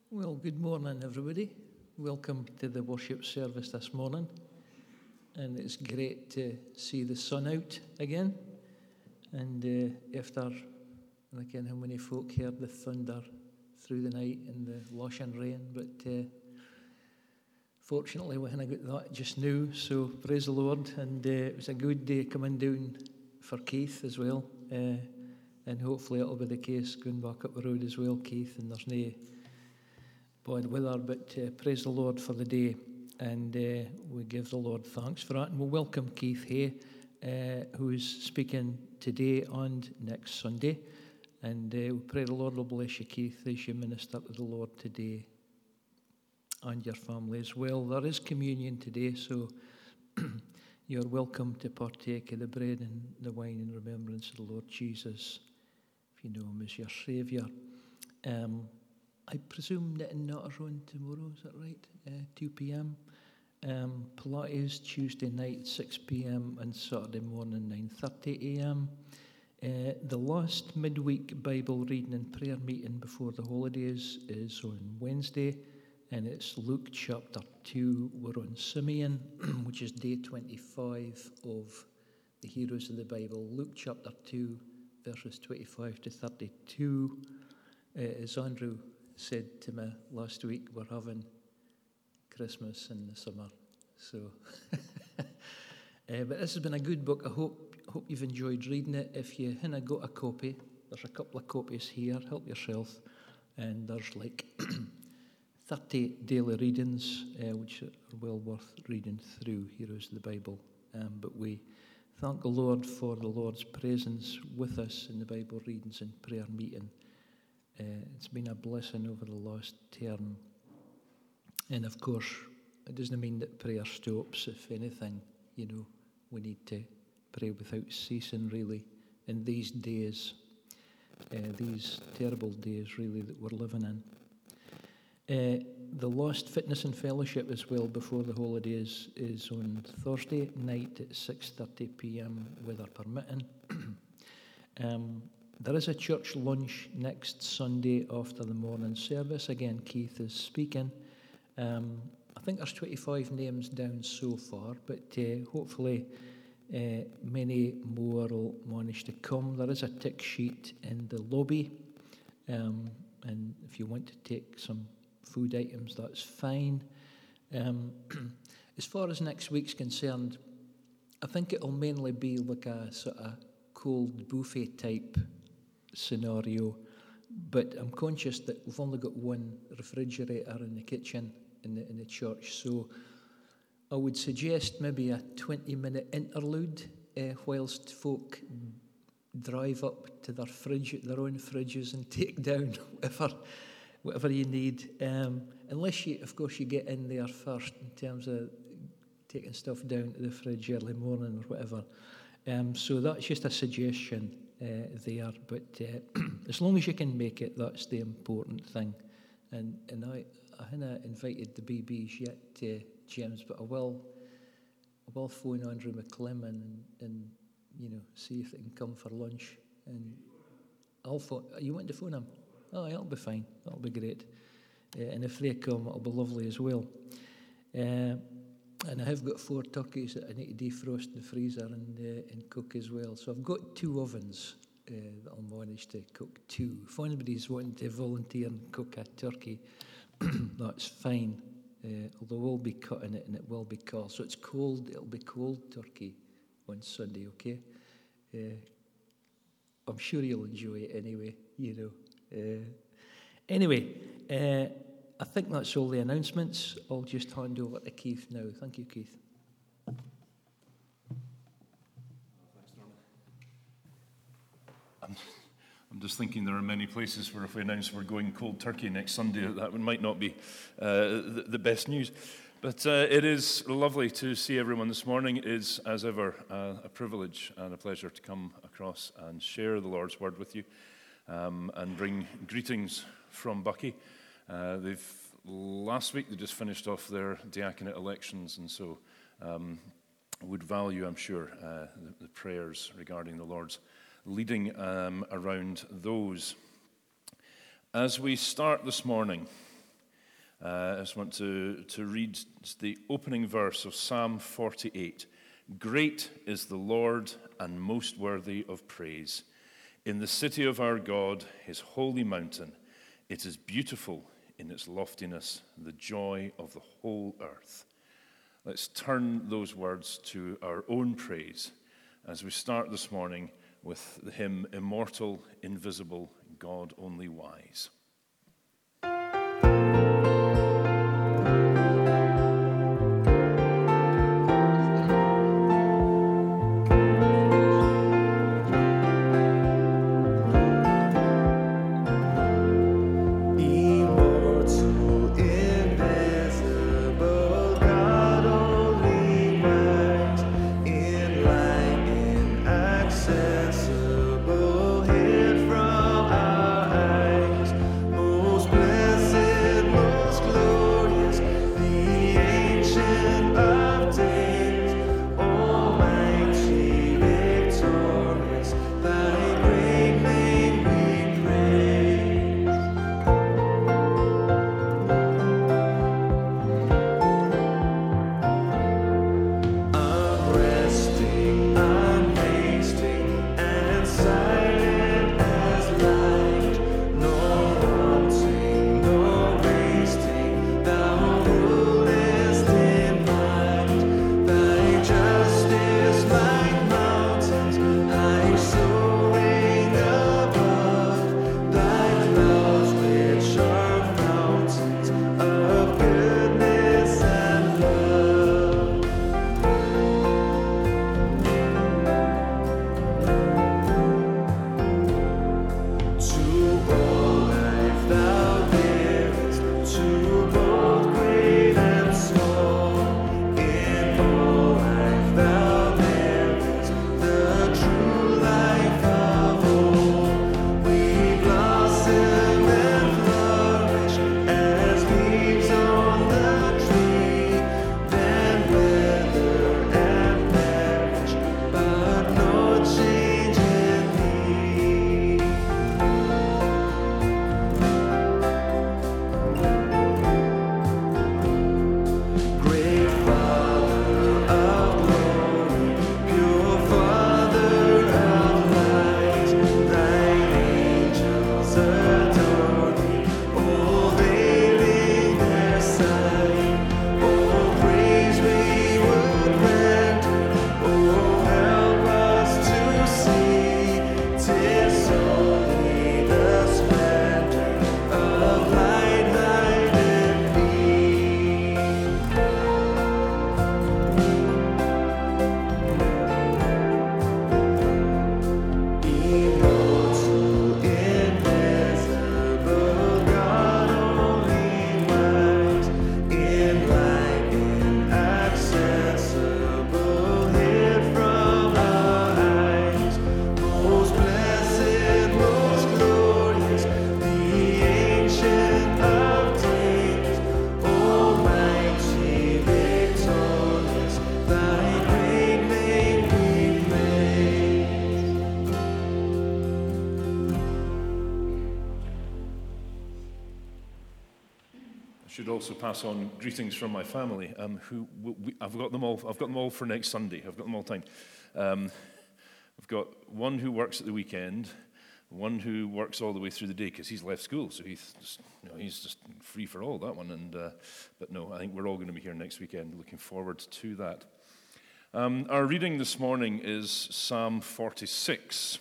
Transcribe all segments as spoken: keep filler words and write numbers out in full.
Well, good morning, everybody. Welcome to the worship service this morning. And it's great to see the sun out again. And uh, after, and again, how many folk heard the thunder through the night and the lushing rain. But uh, fortunately, we hadn't got that just now. So praise the Lord. And uh, it was a good day coming down for Keith as well. Uh, and hopefully it'll be the case going back up the road as well, Keith. And there's no bad weather, but uh, praise the Lord for the day, and uh, we give the Lord thanks for that, and we'll welcome Keith Hay, uh, who is speaking today and next Sunday, and uh, we pray the Lord will bless you, Keith, as you minister to the Lord today, and your family as well. There is communion today, so you're welcome to partake of the bread and the wine in remembrance of the Lord Jesus, if you know him as your Saviour. Um, I presume that in Nutters on tomorrow, is that right? Uh, two p.m. Um, Pilates Tuesday night, six p.m. and Saturday morning, nine thirty a.m. Uh, the last midweek Bible reading and prayer meeting before the holidays is on Wednesday, and it's Luke chapter two. We're on Simeon, which is day twenty-five of the Heroes of the Bible. Luke chapter two, verses twenty-five to thirty-two. Uh, as Andrew said to me last week, we're having Christmas in the summer. So, uh, but this has been a good book. I hope hope you've enjoyed reading it. If you haven't got a copy, there's a couple of copies here. Help yourself. And there's like thirty daily readings, uh, which are well worth reading through Heroes of the Bible. Um, but we thank the Lord for the Lord's presence with us in the Bible readings and prayer meeting. Uh, it's been a blessing over the last term. And of course, it doesn't mean that prayer stops. If anything, you know, we need to pray without ceasing, really, in these days, uh, these terrible days, really, that we're living in. Uh, the last Fitness and Fellowship as well before the holidays is on Thursday night at six thirty p.m, weather permitting. um, There is a church lunch next Sunday after the morning service. Again, Keith is speaking. Um, I think there's twenty-five names down so far, but uh, hopefully uh, many more will manage to come. There is a tick sheet in the lobby, um, and if you want to take some food items, that's fine. Um, as far as next week's concerned, I think it'll mainly be like a sort of cold buffet type scenario, but I'm conscious that we've only got one refrigerator in the kitchen in the in the church, so I would suggest maybe a twenty minute interlude uh, whilst folk drive up to their fridge, their own fridges, and take down whatever whatever you need. Um, unless you, of course, you get in there first in terms of taking stuff down to the fridge early morning or whatever. Um, so that's just a suggestion. Uh, there, but uh, as long as you can make it, that's the important thing. And and I, I haven't invited the B Bs yet, uh, James, but I will. I will phone Andrew McClellan and, and you know see if they can come for lunch. And I'll phone. You want to phone him? Oh, that'll be fine. That'll be great. Uh, and if they come, it'll be lovely as well. Uh, And I have got four turkeys that I need to defrost in the freezer and uh, and cook as well. So I've got two ovens uh, that I'll manage to cook two. If anybody's wanting to volunteer and cook a turkey, that's fine. Uh, although we'll be cutting it and it will be cold. So it's cold, it'll be cold turkey on Sunday, okay? Uh, I'm sure you'll enjoy it anyway, you know. Uh, anyway, uh, I think that's all the announcements. I'll just hand over to Keith now. Thank you, Keith. Thanks, Norman. I'm, I'm just thinking there are many places where if we announce we're going cold turkey next Sunday, that might not be uh, the, the best news. But uh, it is lovely to see everyone this morning. It is, as ever, uh, a privilege and a pleasure to come across and share the Lord's Word with you um, and bring greetings from Buckie. Uh, they've last week they just finished off their diaconate elections, and so um, would value, I'm sure, uh, the, the prayers regarding the Lord's leading um, around those. As we start this morning, Uh, I just want to, to read the opening verse of Psalm forty-eight. Great is the Lord and most worthy of praise. In the city of our God, his holy mountain, it is beautiful in its loftiness, the joy of the whole earth. Let's turn those words to our own praise as we start this morning with the hymn, Immortal, Invisible, God Only Wise. Also pass on greetings from my family. Um, who we, I've got them all. I've got them all for next Sunday. I've got them all time. Um, I've got one who works at the weekend, one who works all the way through the day because he's left school, so he's just, you know, he's just free for all that one. And uh, but no, I think we're all going to be here next weekend. Looking forward to that. Um, our reading this morning is Psalm forty-six.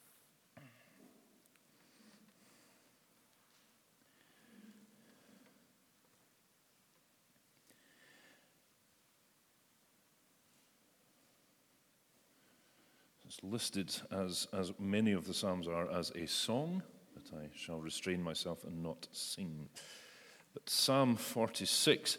It's listed, as, as many of the Psalms are, as a song, but I shall restrain myself and not sing. But Psalm forty-six,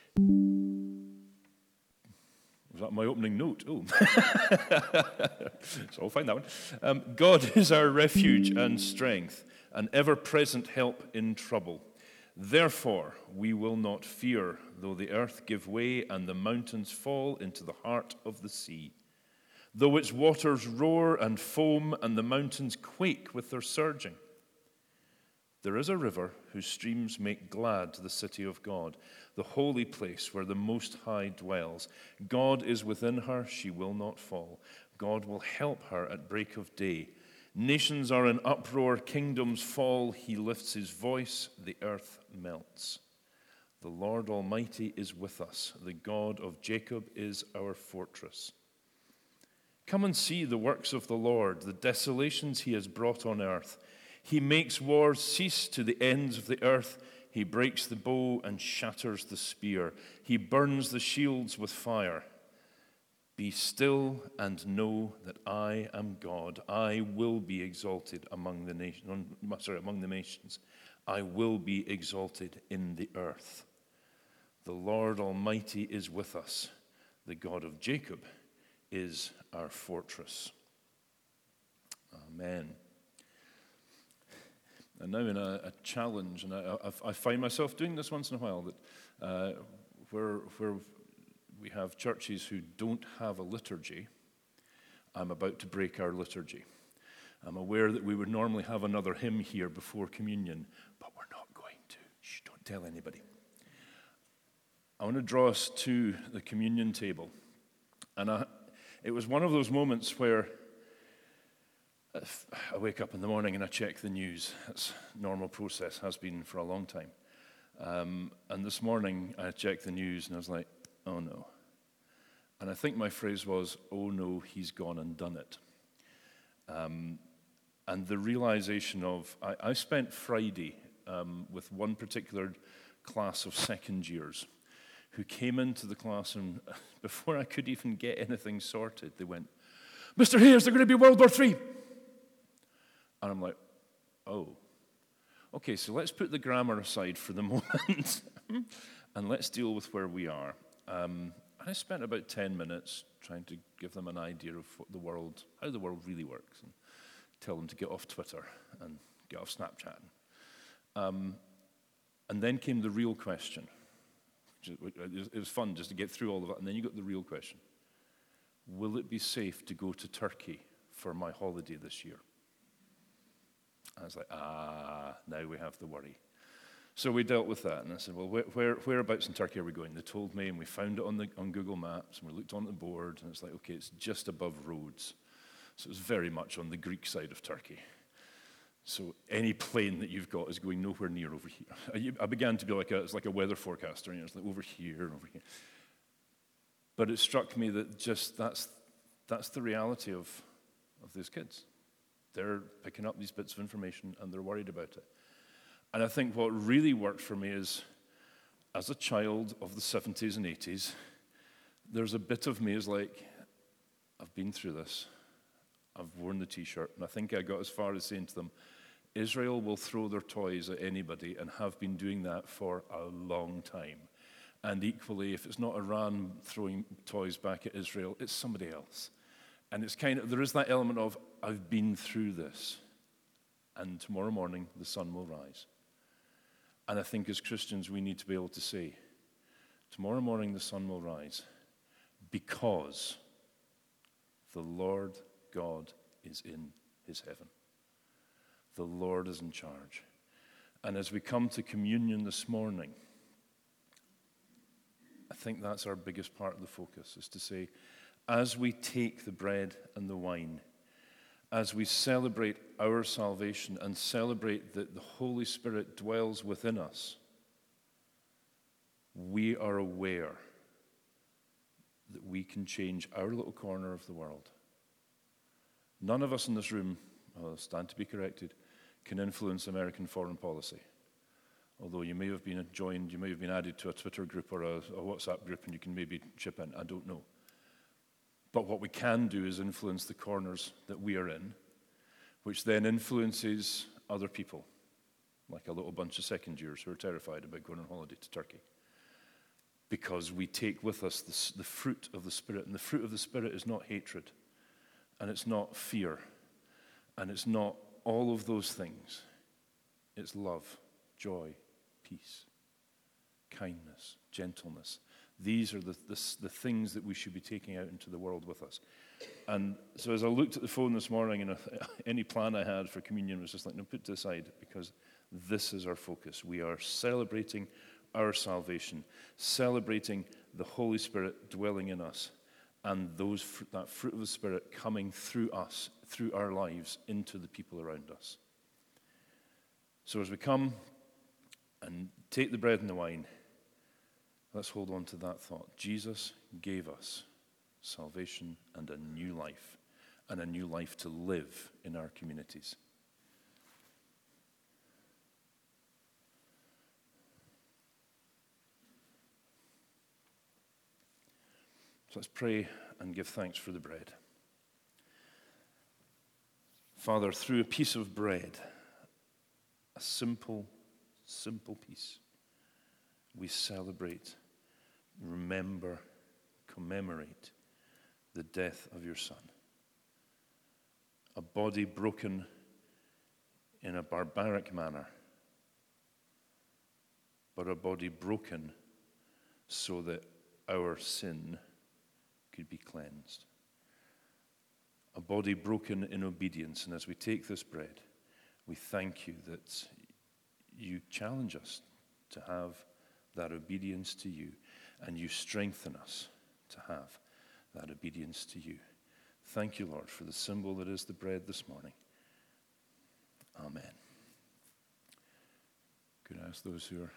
was that my opening note? Oh, so I'll find that one. Um, God is our refuge and strength, an ever-present help in trouble. Therefore, we will not fear, though the earth give way and the mountains fall into the heart of the sea. Though its waters roar and foam and the mountains quake with their surging. There is a river whose streams make glad the city of God, the holy place where the Most High dwells. God is within her, she will not fall. God will help her at break of day. Nations are in uproar, kingdoms fall. He lifts his voice, the earth melts. The Lord Almighty is with us. The God of Jacob is our fortress. Come and see the works of the Lord, the desolations he has brought on earth. He makes wars cease to the ends of the earth. He breaks the bow and shatters the spear. He burns the shields with fire. Be still and know that I am God. I will be exalted among the nations. Sorry, among the nations. I will be exalted in the earth. The Lord Almighty is with us. The God of Jacob is our fortress. Amen. And now in a, a challenge, and I, I, I find myself doing this once in a while, that uh, where, where we have churches who don't have a liturgy, I'm about to break our liturgy. I'm aware that we would normally have another hymn here before communion, but we're not going to. Shh, don't tell anybody. I want to draw us to the communion table. And I, it was one of those moments where I wake up in the morning and I check the news. That's a normal process, has been for a long time. Um, and this morning I checked the news and I was like, oh no. And I think my phrase was, oh no, he's gone and done it. Um, and the realization of, I, I spent Friday um, with one particular class of second years who came into the class, and before I could even get anything sorted, they went, Mister Hayes, they're going to be World War Three. And I'm like, oh. Okay, so let's put the grammar aside for the moment, and let's deal with where we are. Um, I spent about ten minutes trying to give them an idea of what the world, how the world really works, and tell them to get off Twitter and get off Snapchat. Um, and then came the real question. It was fun just to get through all of that. And then you got the real question. Will it be safe to go to Turkey for my holiday this year? I was like, ah, now we have the worry. So we dealt with that. And I said, well, where, where, whereabouts in Turkey are we going? They told me, and we found it on, the, on Google Maps, and we looked on the board, and it's like, okay, it's just above Rhodes. So it's very much on the Greek side of Turkey. So any plane that you've got is going nowhere near over here. I began to be like a, it's like a weather forecaster, you know, it's like over here and over here. But it struck me that just that's that's the reality of, of these kids. They're picking up these bits of information and they're worried about it. And I think what really worked for me is, as a child of the seventies and eighties, there's a bit of me is like, I've been through this. I've worn the T-shirt, and I think I got as far as saying to them, Israel will throw their toys at anybody and have been doing that for a long time. And equally, if it's not Iran throwing toys back at Israel, it's somebody else. And it's kind of, there is that element of, I've been through this, and tomorrow morning the sun will rise. And I think as Christians we need to be able to say, tomorrow morning the sun will rise because the Lord God is in his heaven. The Lord is in charge. And as we come to communion this morning, I think that's our biggest part of the focus, is to say, as we take the bread and the wine, as we celebrate our salvation and celebrate that the Holy Spirit dwells within us, we are aware that we can change our little corner of the world. None of us in this room, I'll stand to be corrected, can influence American foreign policy. Although you may have been joined, you may have been added to a Twitter group or a, a WhatsApp group and you can maybe chip in, I don't know. But what we can do is influence the corners that we are in, which then influences other people, like a little bunch of second years who are terrified about going on holiday to Turkey. Because we take with us the, the fruit of the Spirit, and the fruit of the Spirit is not hatred. And it's not fear. And it's not all of those things. It's love, joy, peace, kindness, gentleness. These are the, the, the things that we should be taking out into the world with us. And so as I looked at the phone this morning, and any plan I had for communion was just like, no, put it aside, because This is our focus. We are celebrating our salvation, celebrating the Holy Spirit dwelling in us, and those that fruit of the Spirit coming through us, through our lives, into the people around us. So as we come and take the bread and the wine, let's hold on to that thought. Jesus gave us salvation and a new life, and a new life to live in our communities. So let's pray and give thanks for the bread. Father, through a piece of bread, a simple, simple piece, we celebrate, remember, commemorate the death of your Son. A body broken in a barbaric manner, but a body broken so that our sin could be cleansed. A body broken in obedience. And as we take this bread, we thank you that you challenge us to have that obedience to you, and you strengthen us to have that obedience to you. Thank you, Lord, for the symbol that is the bread this morning. Amen. Could I ask those who are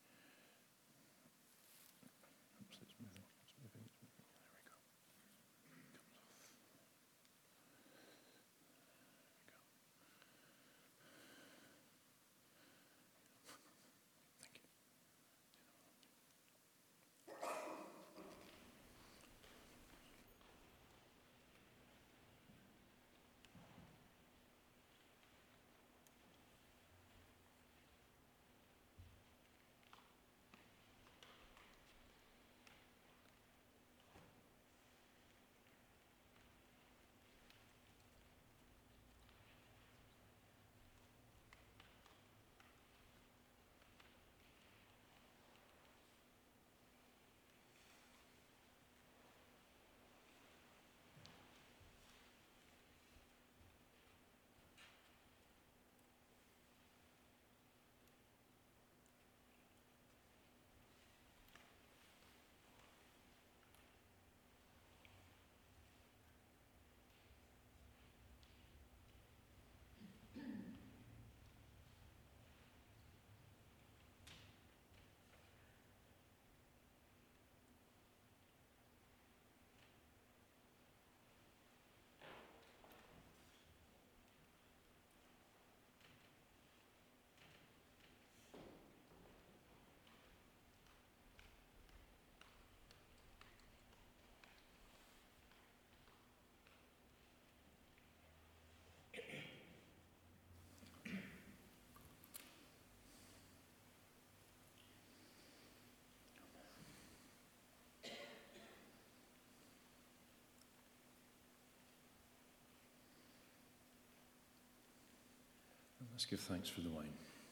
Let's give thanks for the wine.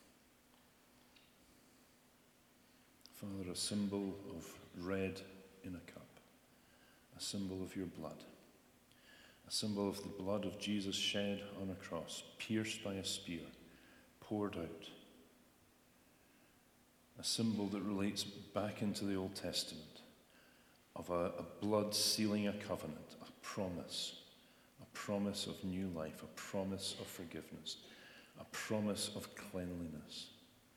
Father, a symbol of red in a cup, a symbol of your blood, a symbol of the blood of Jesus shed on a cross, pierced by a spear, poured out, a symbol that relates back into the Old Testament of a, a blood sealing a covenant, a promise, a promise of new life, a promise of forgiveness, a promise of cleanliness.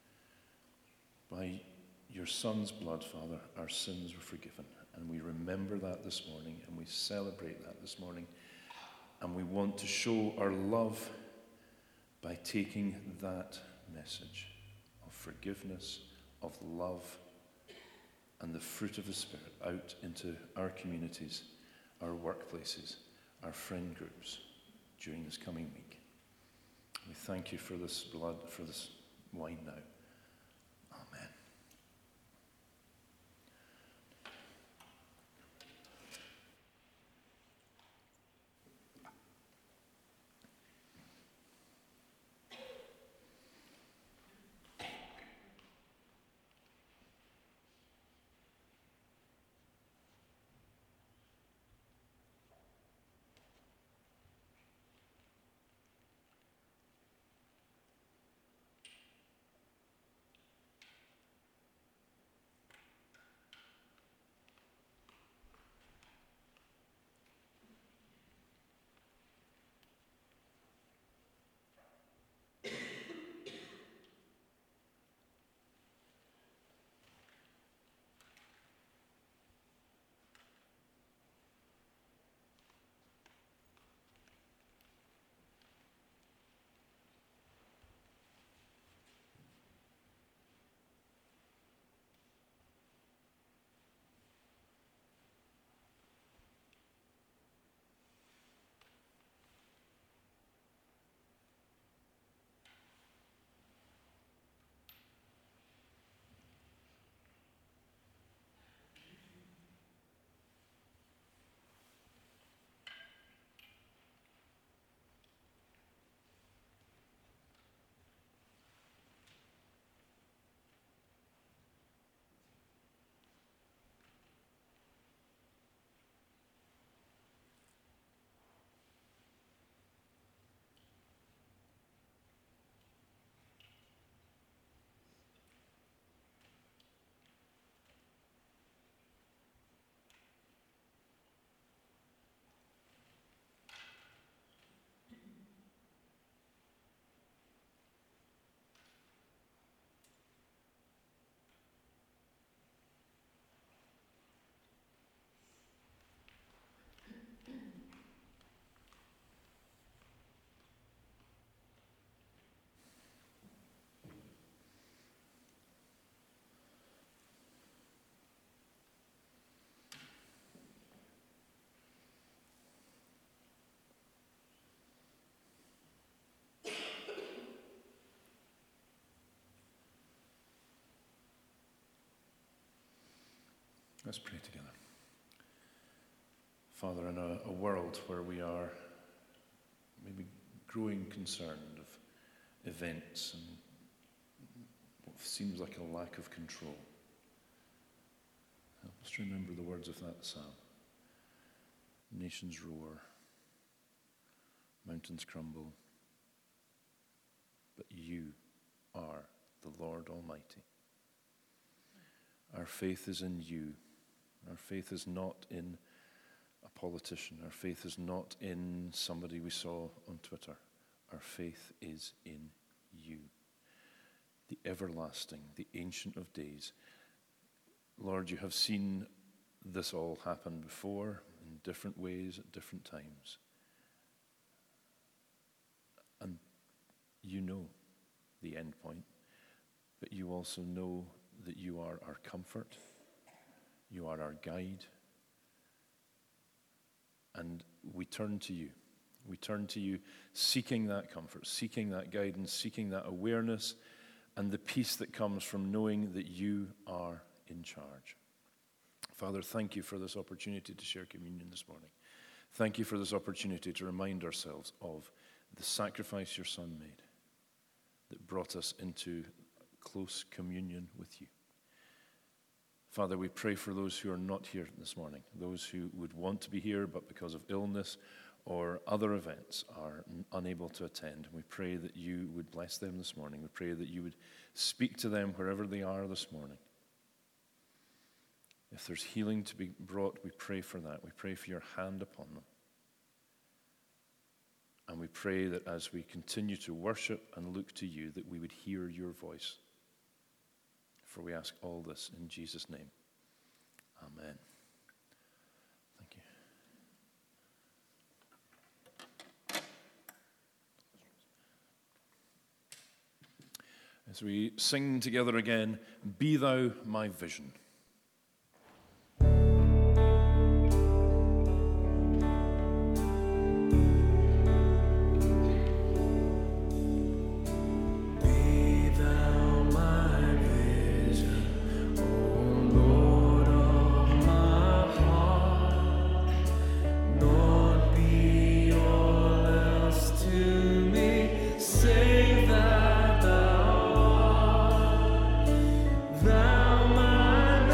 By your Son's blood, Father, our sins were forgiven. And we remember that this morning, and we celebrate that this morning. And we want to show our love by taking that message of forgiveness, of love, and the fruit of the Spirit out into our communities, our workplaces, our friend groups during this coming week. We thank you for this blood, for this wine now. Amen. Let's pray together. Father, in a, a world where we are maybe growing concerned of events and what seems like a lack of control, help us to remember the words of that psalm. Nations roar, mountains crumble, but you are the Lord Almighty. Our faith is in you. Our faith is not in a politician. Our faith is not in somebody we saw on Twitter. Our faith is in you, the everlasting, the Ancient of Days. Lord, you have seen this all happen before in different ways at different times. And you know the end point, but you also know that you are our comfort, you are our guide, and we turn to you. We turn to you seeking that comfort, seeking that guidance, seeking that awareness, and the peace that comes from knowing that you are in charge. Father, thank you for this opportunity to share communion this morning. Thank you for this opportunity to remind ourselves of the sacrifice your Son made that brought us into close communion with you. Father, we pray for those who are not here this morning, those who would want to be here but because of illness or other events are unable to attend. We pray that you would bless them this morning. We pray that you would speak to them wherever they are this morning. If there's healing to be brought, we pray for that. We pray for your hand upon them. And we pray that as we continue to worship and look to you, that we would hear your voice. For we ask all this in Jesus' name. Amen. Thank you. As we sing together again, Be Thou My Vision. Thou my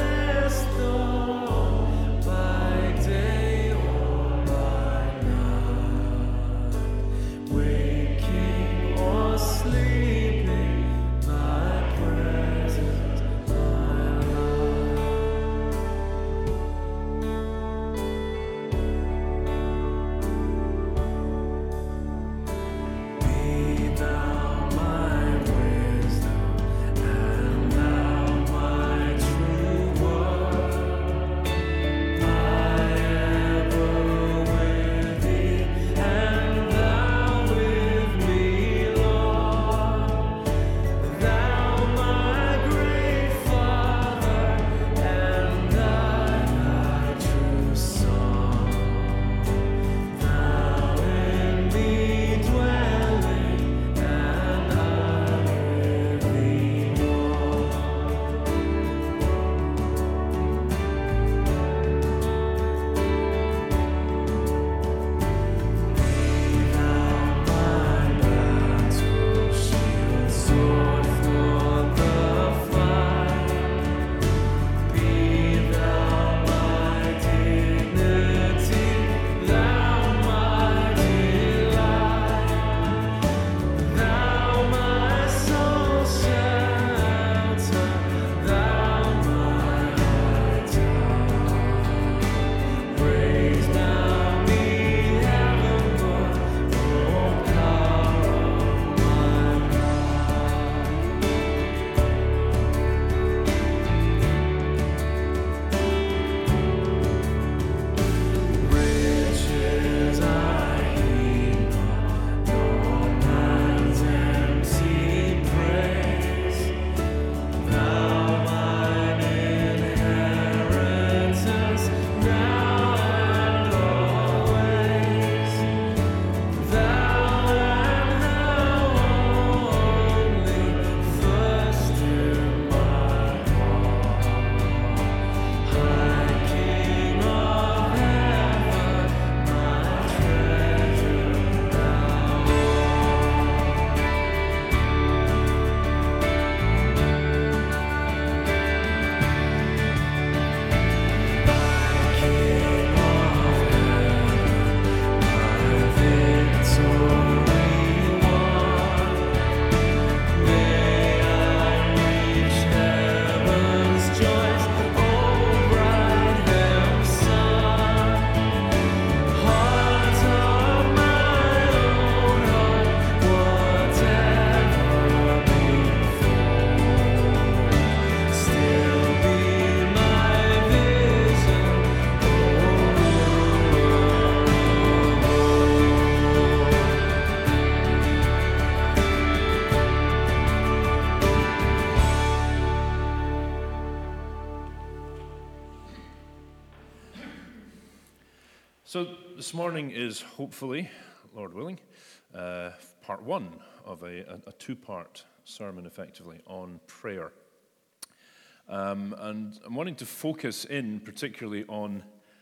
So this morning is hopefully, Lord willing, uh, part one of a, a, a two-part sermon, effectively, on prayer. Um, and I'm wanting to focus in particularly on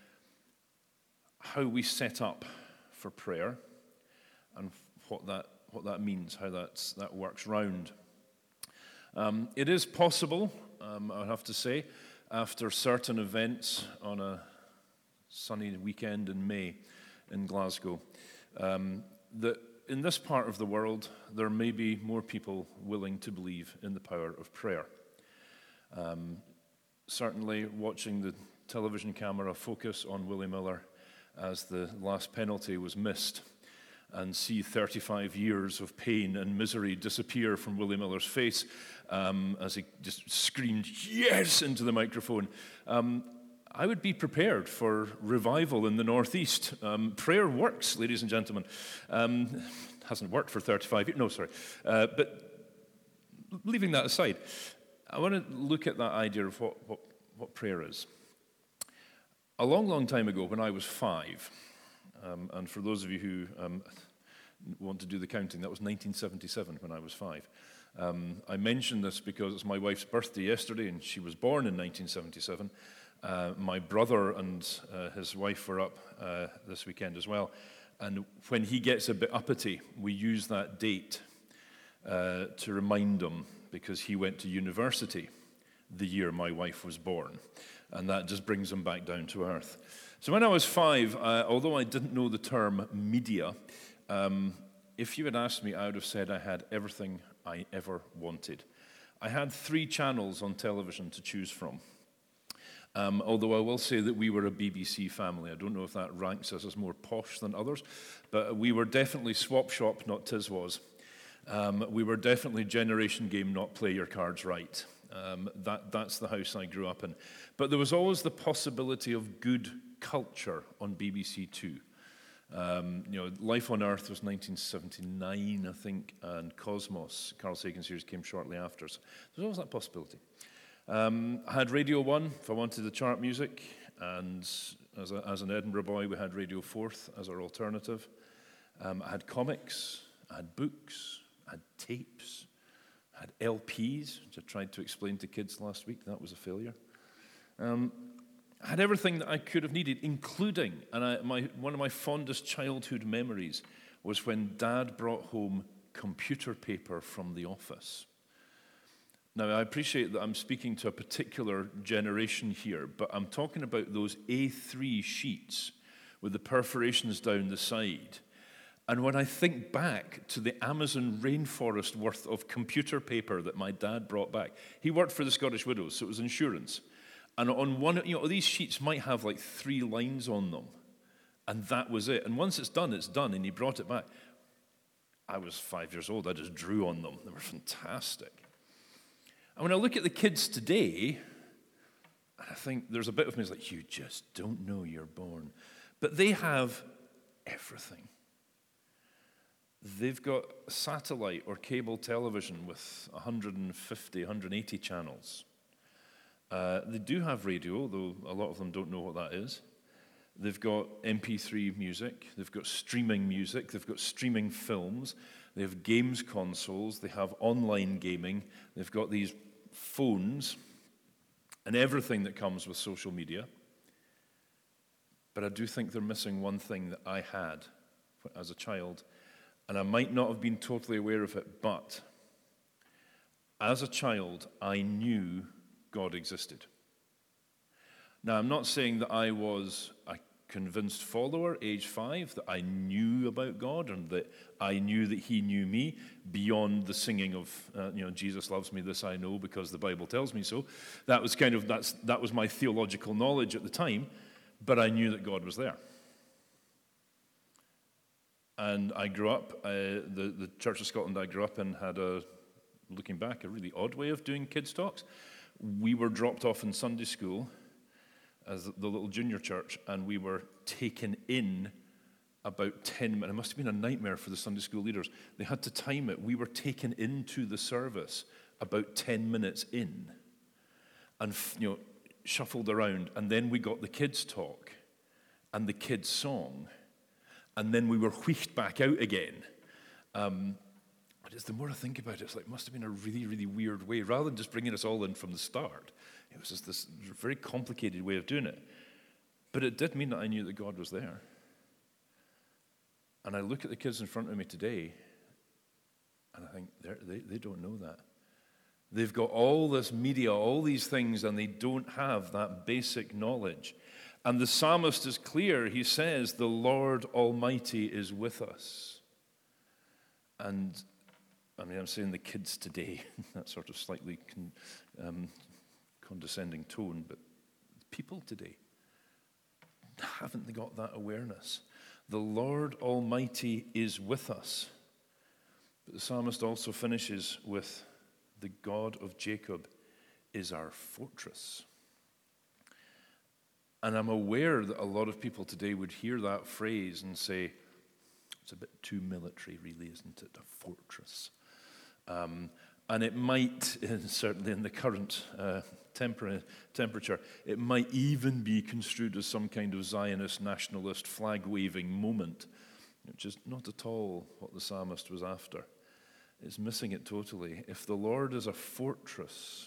how we set up for prayer and what that what that means, how that's, that works round. Um, it is possible, um, I have to say, after certain events on a sunny weekend in May in Glasgow, um, that in this part of the world there may be more people willing to believe in the power of prayer. Um, certainly watching the television camera focus on Willie Miller as the last penalty was missed and see thirty-five years of pain and misery disappear from Willie Miller's face um, as he just screamed, "Yes!" into the microphone. Um, I would be prepared for revival in the Northeast. Um, prayer works, ladies and gentlemen. Um, hasn't worked for thirty-five years. No, sorry. Uh, but leaving that aside, I want to look at that idea of what, what, what prayer is. A long, long time ago, when I was five, um, and for those of you who um, want to do the counting, that was nineteen seventy-seven when I was five. Um, I mention this because it's my wife's birthday yesterday, and she was born in nineteen seventy-seven. Uh, my brother and uh, his wife were up uh, this weekend as well. And when he gets a bit uppity, we use that date uh, to remind him, because he went to university the year my wife was born. And that just brings him back down to earth. So when I was five, uh, although I didn't know the term media, um, if you had asked me, I would have said I had everything I ever wanted. I had three channels on television to choose from. Um, although I will say that we were a B B C family. I don't know if that ranks us as more posh than others, but we were definitely Swap Shop, not Tiswas. Um, we were definitely Generation Game, not Play Your Cards Right. Um, that, that's the house I grew up in. But there was always the possibility of good culture on B B C Two. Um, you know, Life on Earth was nineteen seventy-nine, I think, and Cosmos, Carl Sagan series, came shortly after. So there's always that possibility. Um, I had Radio One if I wanted the chart music, and as, a, as an Edinburgh boy, we had Radio Forth as our alternative. Um, I had comics, I had books, I had tapes, I had L Ps, which I tried to explain to kids last week. That was a failure. Um, I had everything that I could have needed, including, and I, my, one of my fondest childhood memories was when Dad brought home computer paper from the office. Now, I appreciate that I'm speaking to a particular generation here, but I'm talking about those A three sheets with the perforations down the side. And when I think back to the Amazon rainforest worth of computer paper that my dad brought back, he worked for the Scottish Widows, so it was insurance. And on one, you know, these sheets might have like three lines on them, and that was it. And once it's done, it's done, and he brought it back. I was five years old, I just drew on them. They were fantastic. And when I look at the kids today, I think there's a bit of me that's like, you just don't know you're born. But they have everything. They've got satellite or cable television with one hundred fifty, one hundred eighty channels. Uh, they do have radio, though a lot of them don't know what that is. They've got M P three music. They've got streaming music. They've got streaming films. They have games consoles. They have online gaming. They've got these phones and everything that comes with social media. But I do think they're missing one thing that I had as a child, and I might not have been totally aware of it, but as a child, I knew God existed. Now, I'm not saying that I was a convinced follower, age five, that I knew about God and that I knew that He knew me beyond the singing of, uh, you know, Jesus loves me, this I know because the Bible tells me so. That was kind of, that's, that was my theological knowledge at the time, but I knew that God was there. And I grew up, uh, the, the Church of Scotland I grew up in had a, looking back, a really odd way of doing kids' talks. We were dropped off in Sunday school as the little junior church, and we were taken in about ten minutes. It must have been a nightmare for the Sunday school leaders. They had to time it. We were taken into the service about ten minutes in and, you know, shuffled around, and then we got the kids' talk. and the kids' song, and then we were wheeked back out again. Um, but it's, the more I think about it, it's like it must have been a really, really weird way. Rather than just bringing us all in from the start, it was just this very complicated way of doing it. But it did mean that I knew that God was there. And I look at the kids in front of me today, and I think, they they don't know that. They've got all this media, all these things, and they don't have that basic knowledge. And the psalmist is clear. He says, the Lord Almighty is with us. And, I mean, I'm saying the kids today, that sort of slightly con, um, condescending tone, but people today, haven't they got that awareness? The Lord Almighty is with us. But the psalmist also finishes with, the God of Jacob is our fortress. And I'm aware that a lot of people today would hear that phrase and say, it's a bit too military, really, isn't it? A fortress. Um, and it might, certainly in the current uh, temper- temperature, it might even be construed as some kind of Zionist, nationalist, flag-waving moment, which is not at all what the psalmist was after. It's missing it totally. If the Lord is a fortress,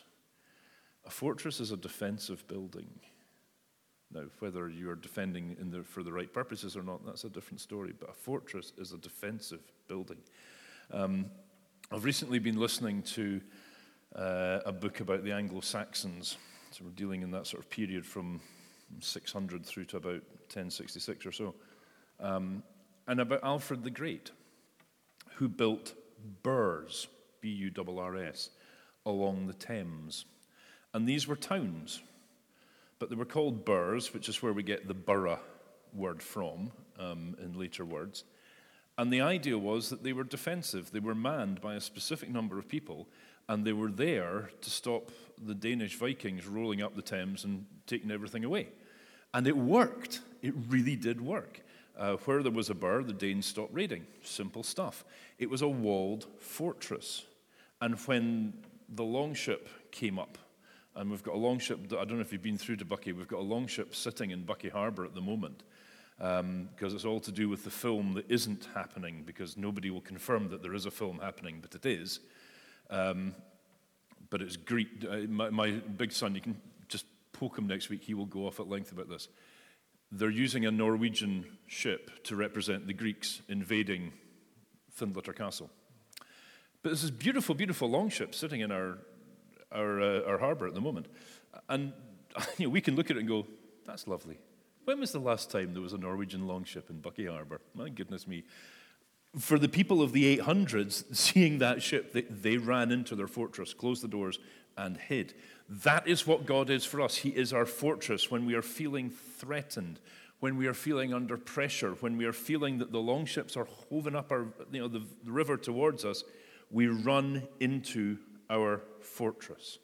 a fortress is a defensive building. Now, whether you're defending in the, for the right purposes or not, that's a different story. But a fortress is a defensive building. Um, I've recently been listening to uh, a book about the Anglo-Saxons. So we're dealing in that sort of period from six hundred through to about ten sixty-six or so. Um, and about Alfred the Great, who built burhs, B U R R S, along the Thames. And these were towns. But they were called burhs, which is where we get the borough word from um, in later words. And the idea was that they were defensive. They were manned by a specific number of people, and they were there to stop the Danish Vikings rolling up the Thames and taking everything away. And it worked. It really did work. Uh, where there was a burh, the Danes stopped raiding. Simple stuff. It was a walled fortress. And when the longship came up, and we've got a longship, I don't know if you've been through to Buckie, we've got a longship sitting in Buckie Harbour at the moment, um, because it's all to do with the film that isn't happening, because nobody will confirm that there is a film happening, but it is. Um, but it's Greek. Uh, my, my big son, you can just poke him next week, he will go off at length about this. They're using a Norwegian ship to represent the Greeks invading Findlater Castle. But there's this beautiful, beautiful longship sitting in our our, uh, our harbour at the moment. And you know, we can look at it and go, that's lovely. When was the last time there was a Norwegian longship in Buckie Harbour? My goodness me. For the people of the eight hundreds, seeing that ship, they, they ran into their fortress, closed the doors, and hid. That is what God is for us. He is our fortress when we are feeling threatened, when we are feeling under pressure, when we are feeling that the longships are hoving up our, you know, the, the river towards us, we run into our fortress.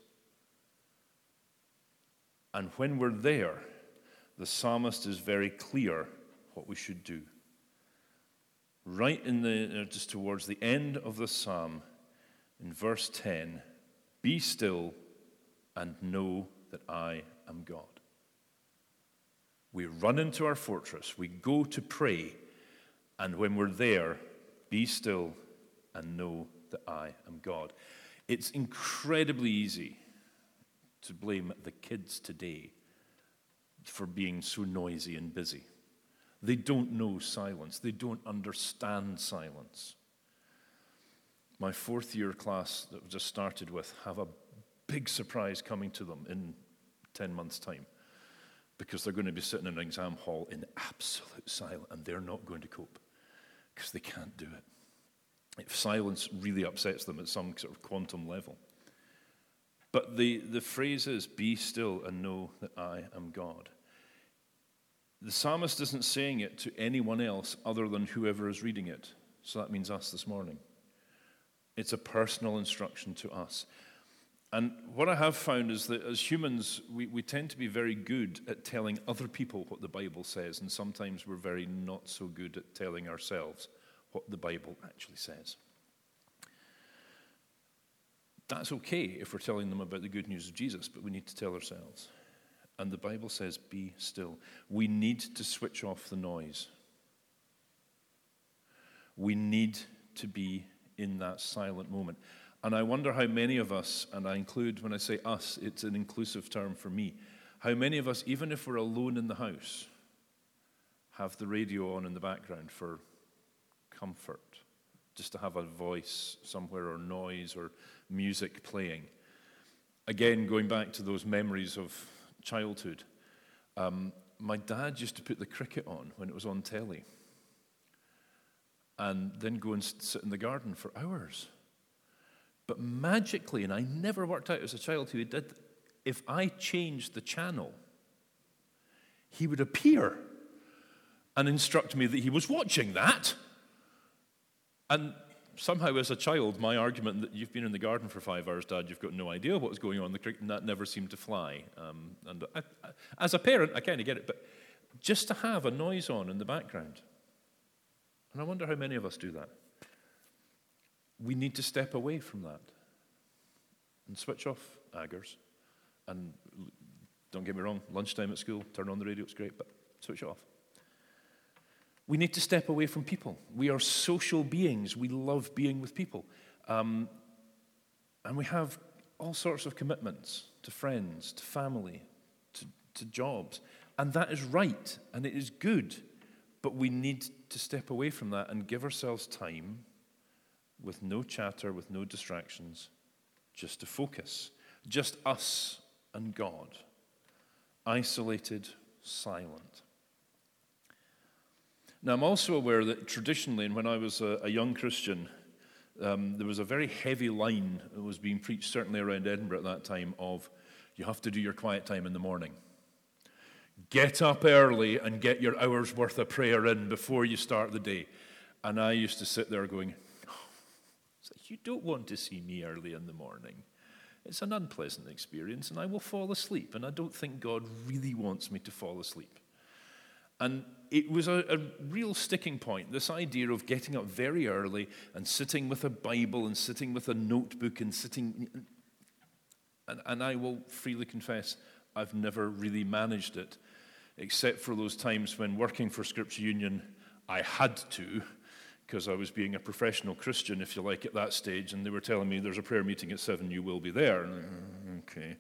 And when we're there, the psalmist is very clear what we should do. Right in the, just towards the end of the psalm, in verse ten, be still and know that I am God. We run into our fortress, we go to pray, and when we're there, be still and know that I am God. It's incredibly easy to blame the kids today for being so noisy and busy. They don't know silence. They don't understand silence. My fourth year class that we just started with have a big surprise coming to them in ten months' time, because they're going to be sitting in an exam hall in absolute silence, and they're not going to cope because they can't do it. If silence really upsets them at some sort of quantum level. But the, the phrase is, be still and know that I am God. The psalmist isn't saying it to anyone else other than whoever is reading it. So that means us this morning. It's a personal instruction to us. And what I have found is that as humans, we, we tend to be very good at telling other people what the Bible says, and sometimes we're very not so good at telling ourselves what the Bible actually says. That's okay if we're telling them about the good news of Jesus, but we need to tell ourselves. And the Bible says, be still. We need to switch off the noise. We need to be in that silent moment. And I wonder how many of us, and I include, when I say us, it's an inclusive term for me, how many of us, even if we're alone in the house, have the radio on in the background for comfort, just to have a voice somewhere or noise or music playing. Again, going back to those memories of childhood, um, my dad used to put the cricket on when it was on telly and then go and sit in the garden for hours. But magically, and I never worked out as a child who he did, if I changed the channel, he would appear and instruct me that he was watching that. And somehow as a child, my argument that you've been in the garden for five hours, Dad, you've got no idea what's going on in the cricket, and that never seemed to fly. Um, and I, I, as a parent, I kind of get it, but just to have a noise on in the background. And I wonder how many of us do that. We need to step away from that and switch off Aggers. And don't get me wrong, lunchtime at school, turn on the radio, it's great, but switch off. We need to step away from people. We are social beings. We love being with people. Um, and we have all sorts of commitments to friends, to family, to, to jobs. And that is right, and it is good. But we need to step away from that and give ourselves time with no chatter, with no distractions, just to focus. Just us and God. Isolated, silent. Now, I'm also aware that traditionally, and when I was a, a young Christian, um, there was a very heavy line that was being preached, certainly around Edinburgh at that time, of you have to do your quiet time in the morning. Get up early and get your hour's worth of prayer in before you start the day. And I used to sit there going, oh, you don't want to see me early in the morning. It's an unpleasant experience, and I will fall asleep, and I don't think God really wants me to fall asleep. And it was a, a real sticking point, this idea of getting up very early and sitting with a Bible and sitting with a notebook and sitting... And, and I will freely confess, I've never really managed it, except for those times when working for Scripture Union, I had to, because I was being a professional Christian, if you like, at that stage, and they were telling me, there's a prayer meeting at seven, you will be there. And, okay.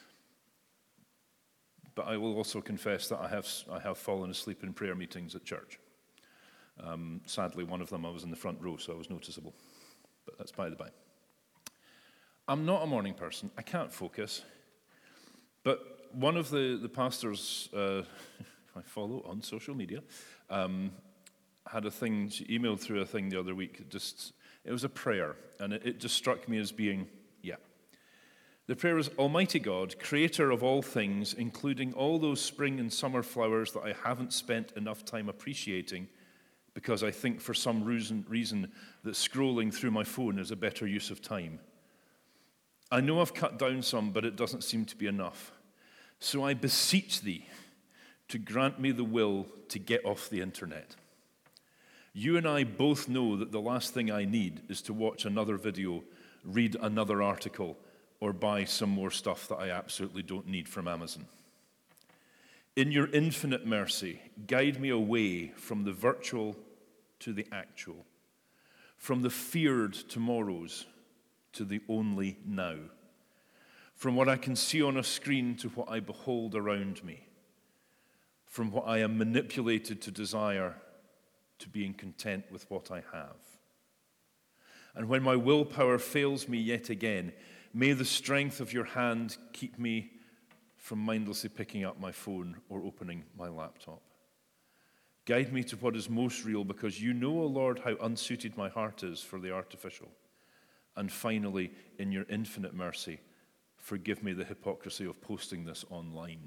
But I will also confess that I have I have fallen asleep in prayer meetings at church. Um, sadly, one of them I was in the front row, so I was noticeable. But that's by the by. I'm not a morning person. I can't focus. But one of the, the pastors uh, I follow on social media um, had a thing, she emailed through a thing the other week. It, just, it was a prayer, and it, it just struck me as being, yeah. The prayer is, Almighty God, creator of all things, including all those spring and summer flowers that I haven't spent enough time appreciating because I think for some reason, reason that scrolling through my phone is a better use of time. I know I've cut down some, but it doesn't seem to be enough. So I beseech thee to grant me the will to get off the internet. You and I both know that the last thing I need is to watch another video, read another article, or buy some more stuff that I absolutely don't need from Amazon. In your infinite mercy, guide me away from the virtual to the actual, from the feared tomorrows to the only now, from what I can see on a screen to what I behold around me, from what I am manipulated to desire to being content with what I have. And when my willpower fails me yet again, may the strength of your hand keep me from mindlessly picking up my phone or opening my laptop. Guide me to what is most real, because you know, O Lord, how unsuited my heart is for the artificial. And finally, in your infinite mercy, forgive me the hypocrisy of posting this online.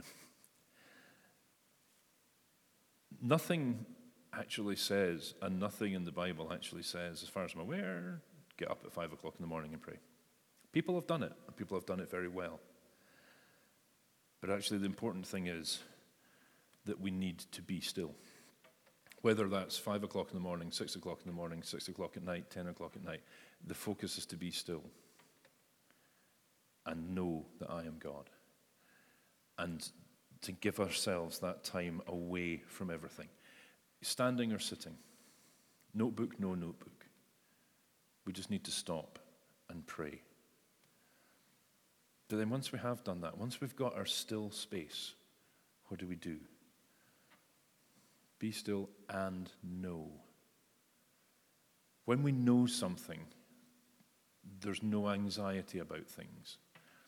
Nothing actually says, and nothing in the Bible actually says, as far as I'm aware, get up at five o'clock in the morning and pray. People have done it, and people have done it very well. But actually the important thing is that we need to be still. Whether that's five o'clock in the morning, six o'clock in the morning, six o'clock at night, ten o'clock at night, the focus is to be still and know that I am God. And to give ourselves that time away from everything. Standing or sitting. Notebook, no notebook. We just need to stop and pray. But then once we have done that, once we've got our still space, what do we do? Be still and know. When we know something, there's no anxiety about things.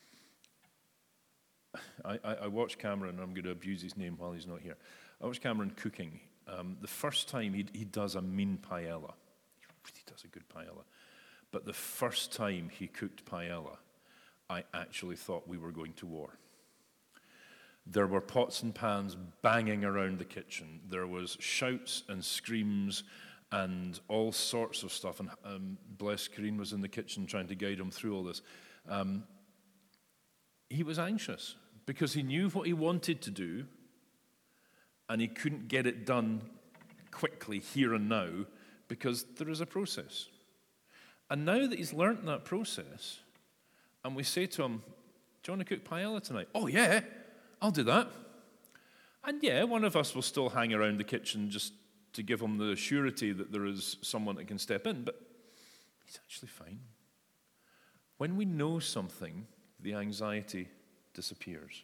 I, I, I watch Cameron, and I'm going to abuse his name while he's not here. I watch Cameron cooking. Um, the first time he, he does a mean paella. He really does a good paella. But the first time he cooked paella, I actually thought we were going to war. There were pots and pans banging around the kitchen. There was shouts and screams and all sorts of stuff. And um, bless Corrine was in the kitchen trying to guide him through all this. Um, he was anxious because he knew what he wanted to do and he couldn't get it done quickly here and now because there is a process. And now that he's learnt that process, and we say to him, do you want to cook paella tonight? Oh, yeah, I'll do that. And yeah, one of us will still hang around the kitchen just to give him the surety that there is someone that can step in, but he's actually fine. When we know something, the anxiety disappears.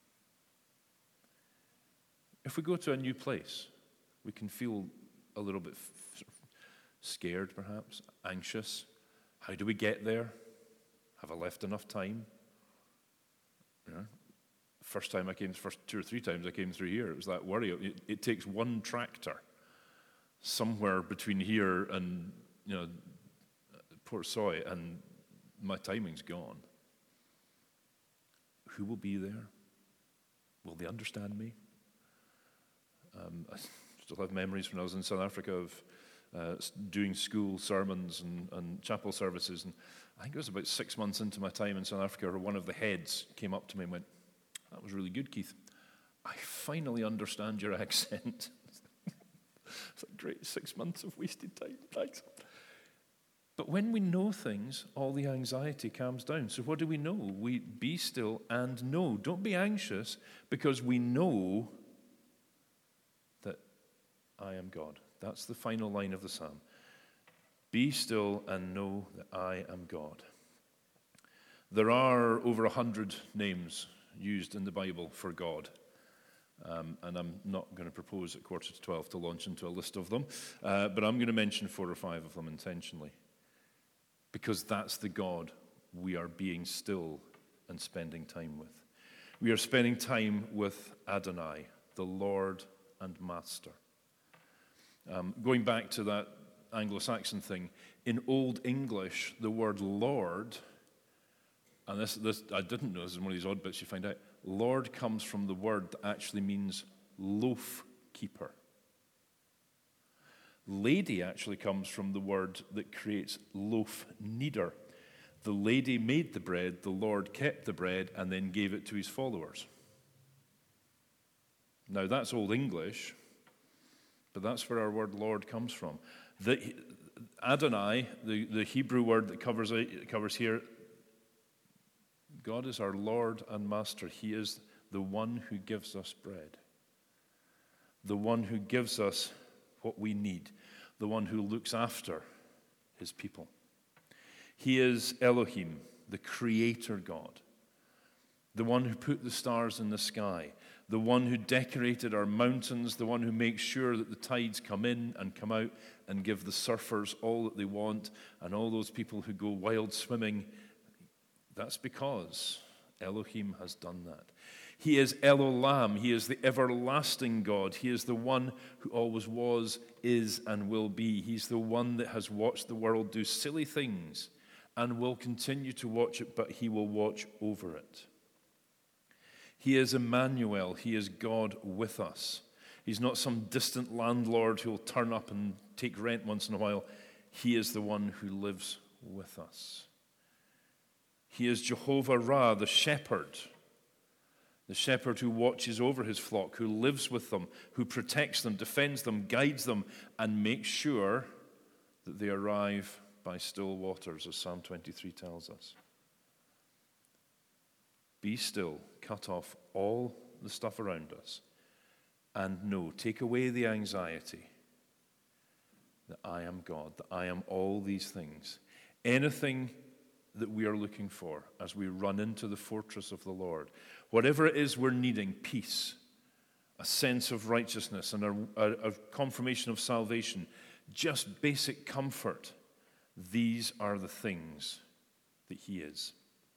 If we go to a new place, we can feel a little bit f- scared, perhaps, anxious. How do we get there? Have I left enough time? You know, first time I came, first two or three times I came through here, it was that worry. It, it takes one tractor somewhere between here and, you know, Port Soy, and my timing's gone. Who will be there? Will they understand me? Um, I still have memories when I was in South Africa of uh, doing school sermons and, and chapel services, and I think it was about six months into my time in South Africa where one of the heads came up to me and went, "That was really good, Keith. I finally understand your accent." It's like, great, six months of wasted time. Thanks. But when we know things, all the anxiety calms down. So what do we know? We be still and know. Don't be anxious because we know that I am God. That's the final line of the psalm. Be still and know that I am God. There are over a hundred names used in the Bible for God. Um, and I'm not going to propose at quarter to twelve to launch into a list of them. Uh, but I'm going to mention four or five of them intentionally. Because that's the God we are being still and spending time with. We are spending time with Adonai, the Lord and Master. Um, going back to that Anglo-Saxon thing, in Old English, the word Lord, and this, this I didn't know, this is one of these odd bits you find out, Lord comes from the word that actually means loaf keeper. Lady actually comes from the word that creates loaf kneader. The lady made the bread, the Lord kept the bread, and then gave it to his followers. Now that's Old English, but that's where our word Lord comes from. The, Adonai, the, the Hebrew word that covers, covers here, God is our Lord and Master. He is the one who gives us bread, the one who gives us what we need, the one who looks after his people. He is Elohim, the creator God, the one who put the stars in the sky, the one who decorated our mountains, the one who makes sure that the tides come in and come out and give the surfers all that they want, and all those people who go wild swimming. That's because Elohim has done that. He is Elolam. He is the everlasting God. He is the one who always was, is, and will be. He's the one that has watched the world do silly things and will continue to watch it, but he will watch over it. He is Emmanuel. He is God with us. He's not some distant landlord who will turn up and take rent once in a while. He is the one who lives with us. He is Jehovah Ra, the shepherd. The shepherd who watches over his flock, who lives with them, who protects them, defends them, guides them, and makes sure that they arrive by still waters, as Psalm twenty-three tells us. Be still, cut off all the stuff around us and know, take away the anxiety that I am God, that I am all these things. Anything that we are looking for as we run into the fortress of the Lord, whatever it is we're needing, peace, a sense of righteousness, and a, a, a confirmation of salvation, just basic comfort, these are the things that he is.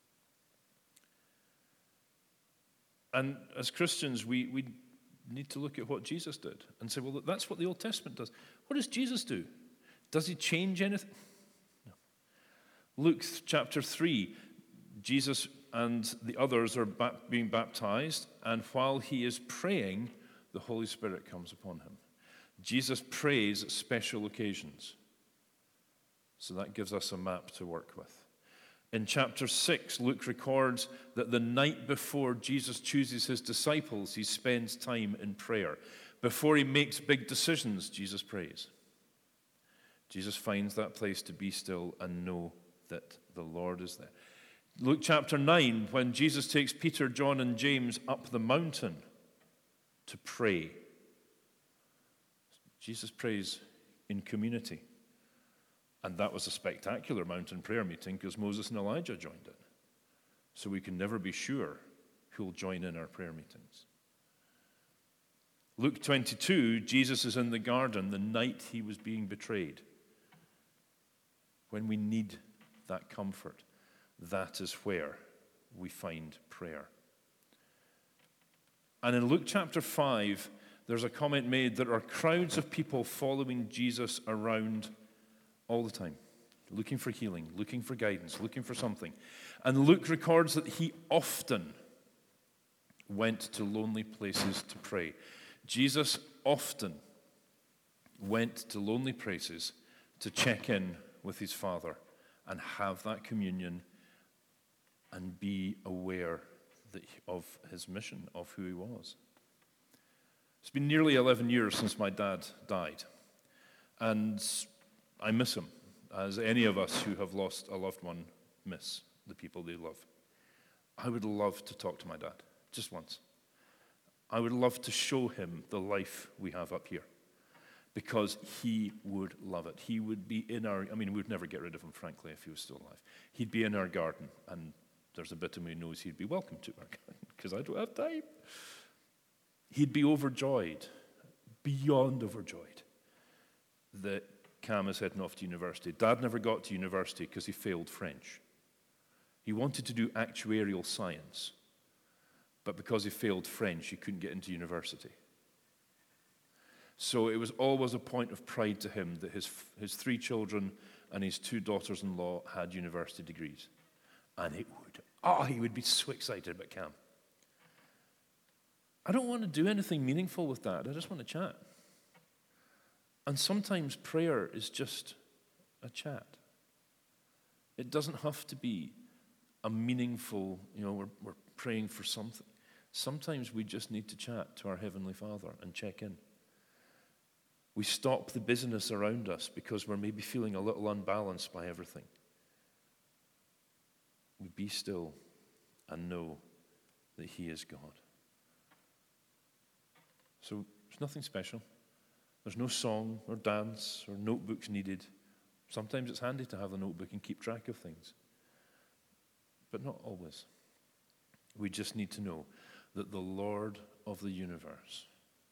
And as Christians, we, we need to look at what Jesus did and say, well, that's what the Old Testament does. What does Jesus do? Does he change anything? No. Luke chapter three, Jesus and the others are being baptized, and while he is praying, the Holy Spirit comes upon him. Jesus prays at special occasions. So that gives us a map to work with. In chapter six, Luke records that the night before Jesus chooses his disciples, he spends time in prayer. Before he makes big decisions, Jesus prays. Jesus finds that place to be still and know that the Lord is there. Luke chapter nine, when Jesus takes Peter, John, and James up the mountain to pray, Jesus prays in community. And that was a spectacular mountain prayer meeting because Moses and Elijah joined it. So we can never be sure who'll join in our prayer meetings. Luke twenty-two, Jesus is in the garden the night he was being betrayed. When we need that comfort, that is where we find prayer. And in Luke chapter five, there's a comment made that there are crowds of people following Jesus around all the time, looking for healing, looking for guidance, looking for something. And Luke records that he often went to lonely places to pray. Jesus often went to lonely places to check in with his Father and have that communion and be aware that he, of his mission, of who he was. It's been nearly eleven years since my dad died. And I miss him, as any of us who have lost a loved one miss the people they love. I would love to talk to my dad, just once. I would love to show him the life we have up here, because he would love it. He would be in our, I mean, we would never get rid of him, frankly, if he was still alive. He'd be in our garden, and there's a bit of me who knows he'd be welcome to our garden, because I don't have time. He'd be overjoyed, beyond overjoyed, that Cam is heading off to university. Dad never got to university because he failed French. He wanted to do actuarial science, but because he failed French, he couldn't get into university. So it was always a point of pride to him that his, his three children and his two daughters-in-law had university degrees. And it would, oh, he would be so excited about Cam. I don't want to do anything meaningful with that. I just want to chat. And sometimes prayer is just a chat. It doesn't have to be a meaningful, you know, we're, we're praying for something. Sometimes we just need to chat to our Heavenly Father and check in. We stop the busyness around us because we're maybe feeling a little unbalanced by everything. We be still and know that He is God. So there's nothing special. There's no song or dance or notebooks needed. Sometimes it's handy to have a notebook and keep track of things. But not always. We just need to know that the Lord of the universe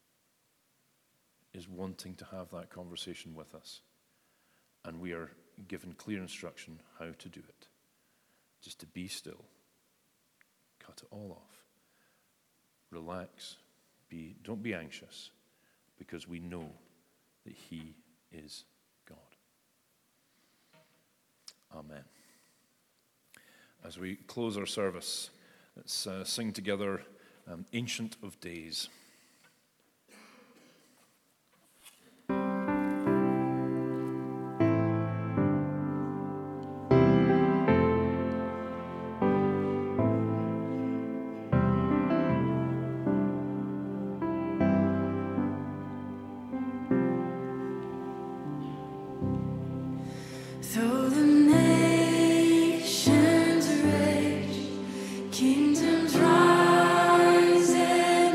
is wanting to have that conversation with us. And we are given clear instruction how to do it. Just to be still. Cut it all off. Relax. Be, don't be anxious. Because we know that He is God. Amen. As we close our service, let's uh, sing together um, Ancient of Days. Though the nations rage, kingdoms rise and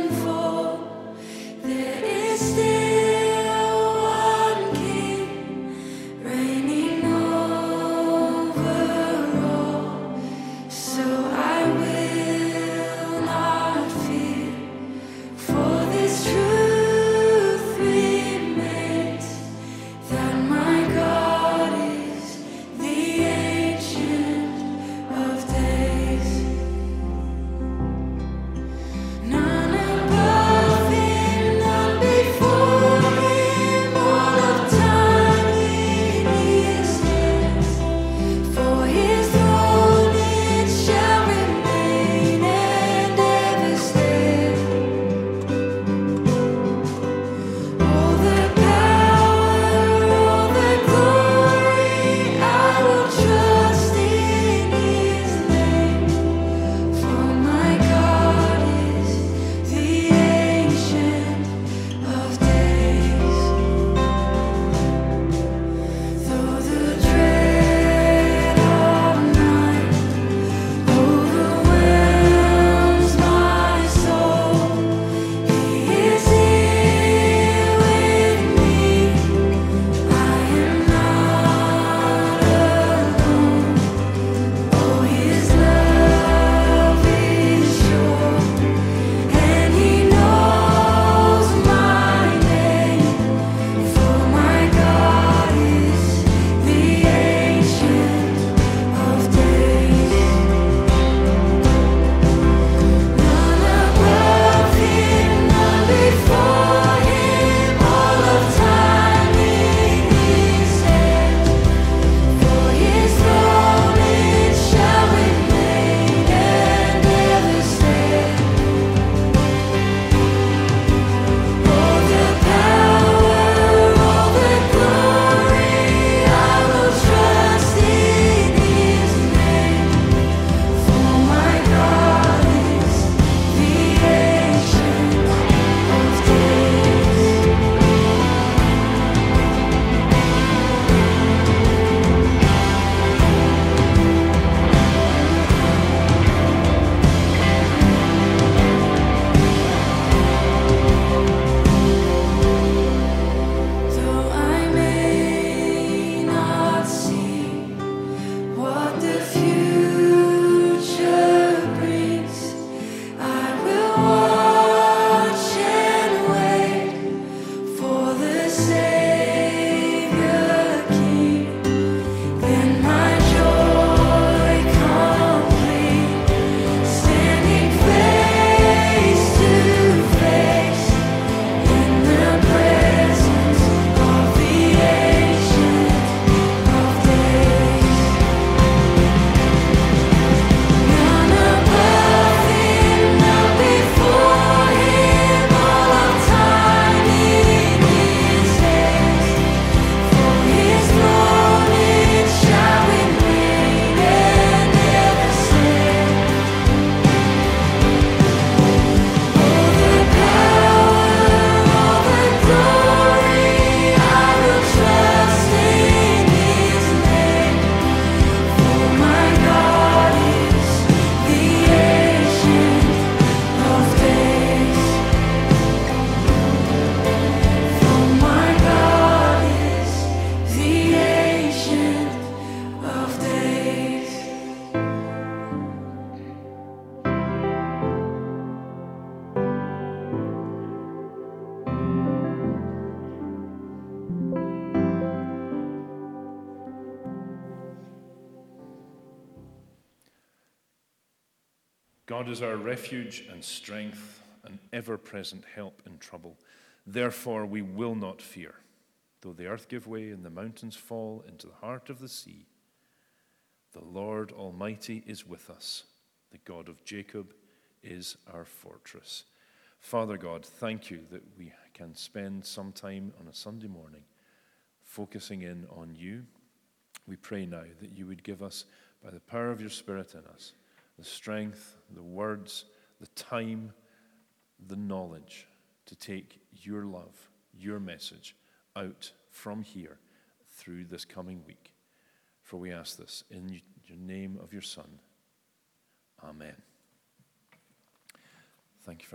God is our refuge and strength, an ever-present help in trouble. Therefore we will not fear, though the earth give way and the mountains fall into the heart of the sea. The Lord Almighty is with us. The God of Jacob is our fortress. Father God, thank you that we can spend some time on a Sunday morning focusing in on you. We pray now that you would give us, by the power of your Spirit in us, the strength, the words, the time, the knowledge to take your love, your message out from here through this coming week. For we ask this in your name of your Son. Amen. Thank you.